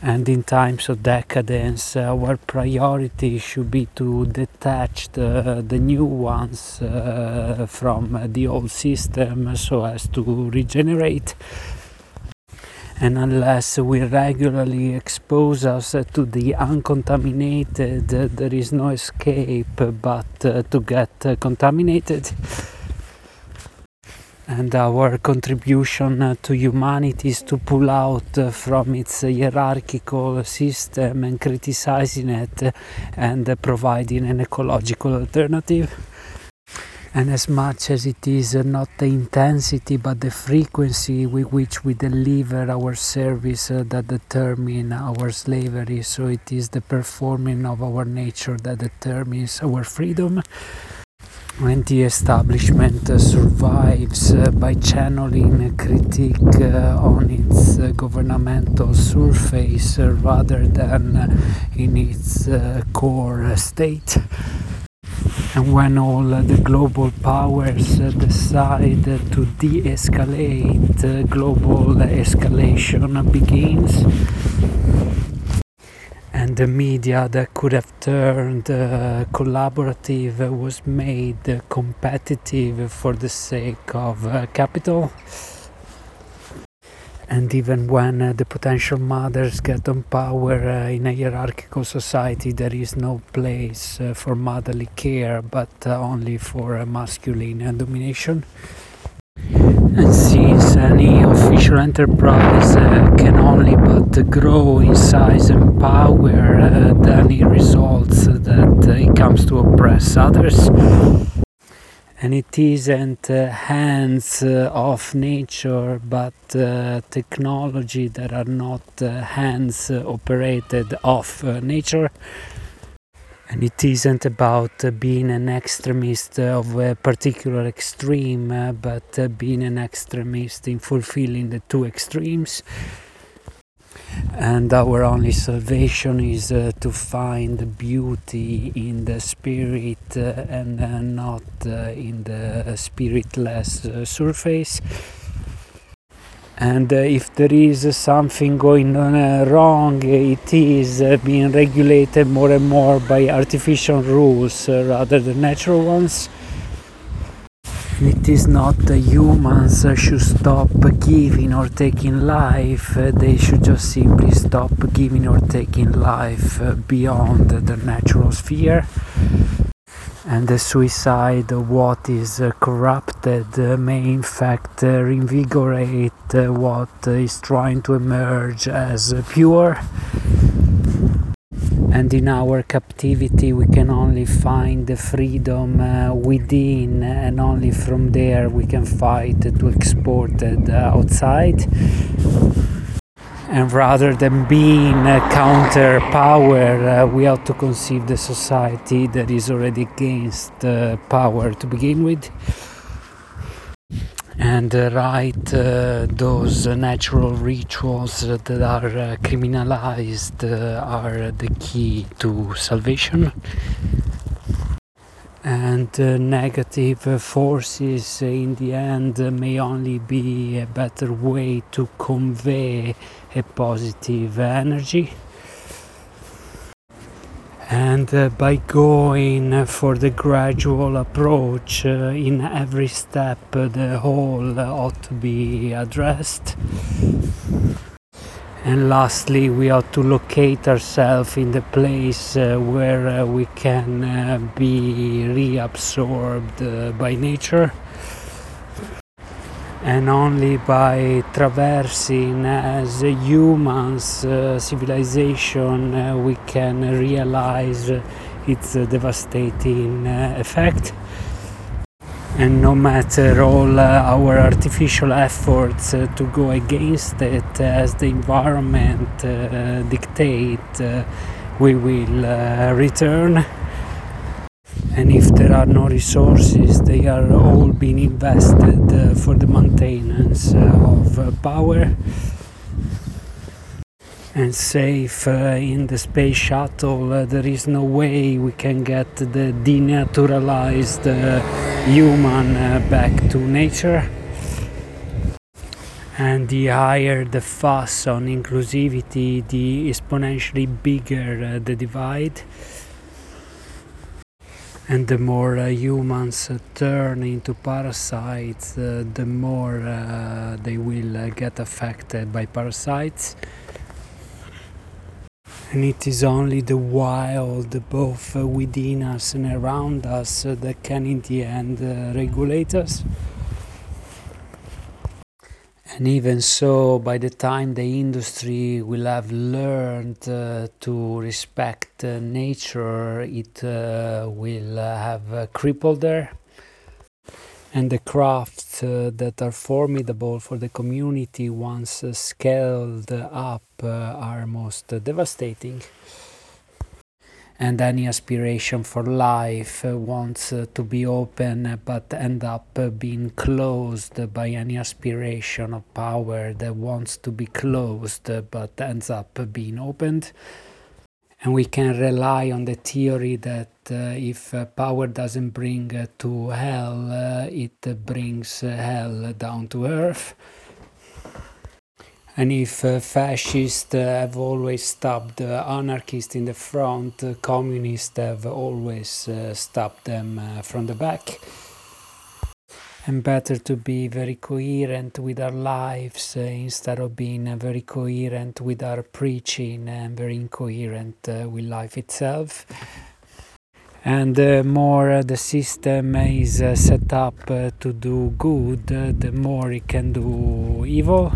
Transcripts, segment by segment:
And in times of decadence, our priority should be to detach the new ones from the old system so as to regenerate. And unless we regularly expose us to the uncontaminated, there is no escape but to get contaminated. And our contribution to humanity is to pull out from its hierarchical system and criticizing it and providing an ecological alternative. And as much as it is not the intensity but the frequency with which we deliver our service that determine our slavery, so it is the performing of our nature that determines our freedom. When the establishment survives by channeling critique on its governmental surface rather than in its core state, and when all the global powers decide to de-escalate, global escalation begins. And the media that could have turned collaborative was made competitive for the sake of capital. And even when the potential mothers get on power in a hierarchical society, there is no place for motherly care, but only for masculine domination. And since any official enterprise can only but grow in size and power, then it results that it comes to oppress others. And it isn't hands of nature, but technology that are not hands operated of nature. And it isn't about being an extremist of a particular extreme, but being an extremist in fulfilling the two extremes. And our only salvation is to find beauty in the spirit and not in the spiritless surface. And if there is something going on wrong, it is being regulated more and more by artificial rules rather than natural ones. It is not the humans should stop giving or taking life, they should just simply stop giving or taking life beyond the natural sphere. And the suicide of what is corrupted may in fact reinvigorate what is trying to emerge as pure. And in our captivity we can only find the freedom within, and only from there we can fight to export it outside. And rather than being a counter power, we ought to conceive the society that is already against power to begin with. And write those natural rituals that are criminalized are the key to salvation. And negative forces in the end may only be a better way to convey a positive energy. And by going for the gradual approach in every step, the whole ought to be addressed. And lastly, we ought to locate ourselves in the place where we can be reabsorbed by nature. And only by traversing as humans civilization we can realize its devastating effect. And no matter all our artificial efforts to go against it as the environment dictate, we will return. And if there are no resources, they are all being invested for the maintenance of power. And safe in the space shuttle, there is no way we can get the denaturalized human back to nature. And the higher the fuss on inclusivity, the exponentially bigger the divide. And the more humans turn into parasites, the more they will get affected by parasites. And it is only the wild, both within us and around us, that can in the end regulate us. And even so, by the time the industry will have learned to respect nature, it will have crippled her. And the crafts that are formidable for the community once scaled up are most devastating. And any aspiration for life wants to be open but end up being closed by any aspiration of power that wants to be closed but ends up being opened. And we can rely on the theory that if power doesn't bring to hell, it brings hell down to earth. And if fascists have always stabbed anarchists in the front, communists have always stabbed them from the back. And better to be very coherent with our lives instead of being very coherent with our preaching and very incoherent with life itself. And the more the system is set up to do good, the more it can do evil.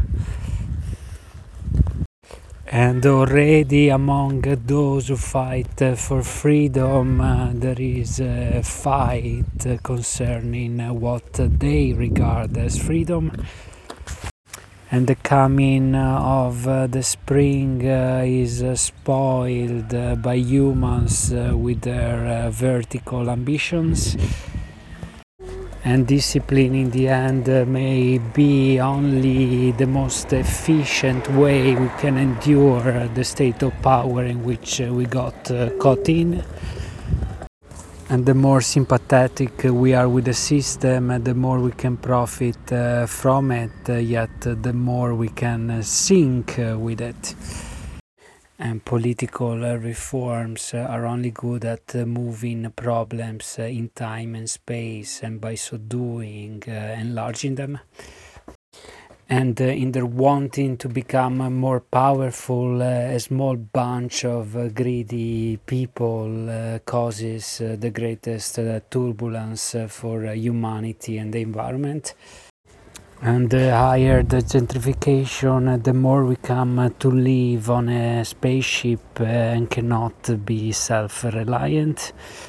And already among those who fight for freedom, there is a fight concerning what they regard as freedom. And the coming of the spring is spoiled by humans with their vertical ambitions. And discipline in the end may be only the most efficient way we can endure the state of power in which we got caught in. And the more sympathetic we are with the system, the more we can profit from it, yet the more we can sink with it. And political reforms are only good at moving problems in time and space, and by so doing enlarging them. And in their wanting to become more powerful, a small bunch of greedy people causes the greatest turbulence for humanity and the environment. And the higher the gentrification, the more we come to live on a spaceship and cannot be self-reliant.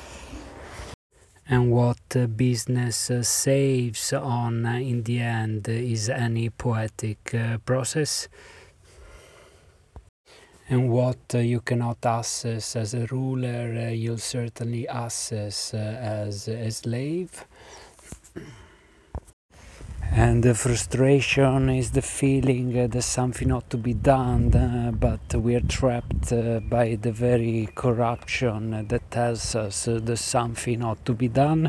And what business saves on in the end is any poetic process. And what you cannot access as a ruler, you'll certainly access as a slave. And the frustration is the feeling there's something ought to be done, but we are trapped by the very corruption that tells us there's something ought to be done.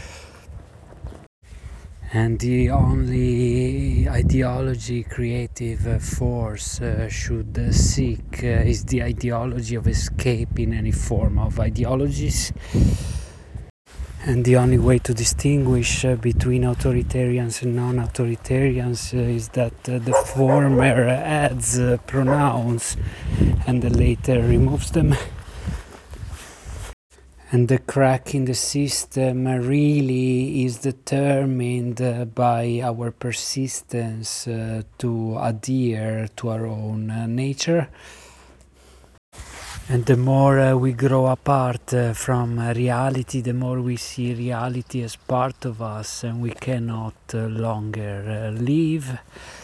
And the only ideology creative force should seek is the ideology of escaping any form of ideologies. And the only way to distinguish between authoritarians and non-authoritarians is that the former adds pronouns and the later removes them. And the crack in the system really is determined by our persistence to adhere to our own nature. And the more we grow apart from reality, the more we see reality as part of us, and we cannot longer live.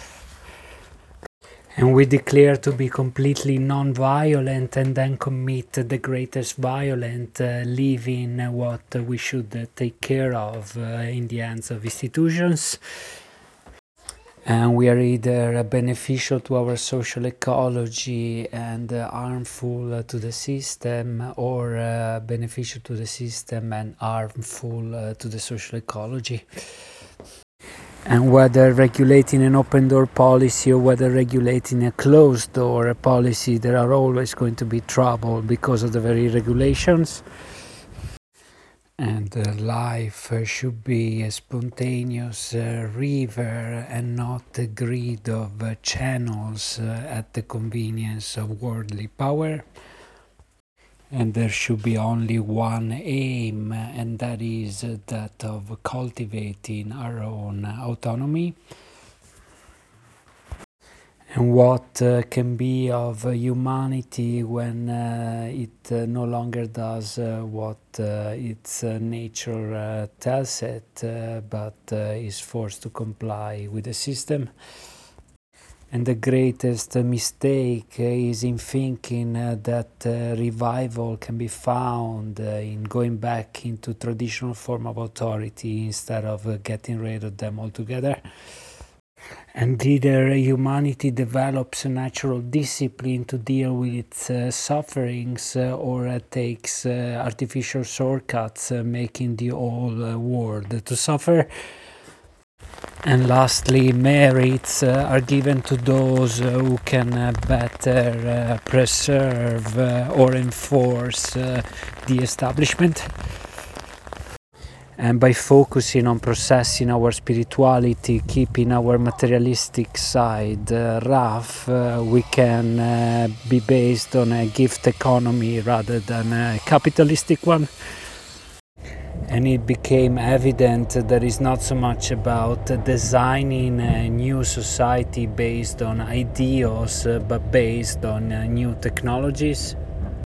And we declare to be completely non-violent and then commit the greatest violence, leaving what we should take care of in the hands of institutions. And we are either beneficial to our social ecology and harmful to the system, or beneficial to the system and harmful to the social ecology. And whether regulating an open door policy or whether regulating a closed door policy, there are always going to be trouble because of the very regulations. And life should be a spontaneous river and not a grid of channels at the convenience of worldly power. And there should be only one aim, and that is that of cultivating our own autonomy. And what can be of humanity when it no longer does what its nature tells it, but is forced to comply with the system. And the greatest mistake is in thinking that revival can be found in going back into traditional form of authority instead of getting rid of them altogether. And either humanity develops a natural discipline to deal with its sufferings or takes artificial shortcuts, making the whole world to suffer. And lastly, merits are given to those who can better preserve or enforce the establishment. And by focusing on processing our spirituality, keeping our materialistic side rough, we can be based on a gift economy rather than a capitalistic one. And it became evident that it's not so much about designing a new society based on ideals, but based on new technologies.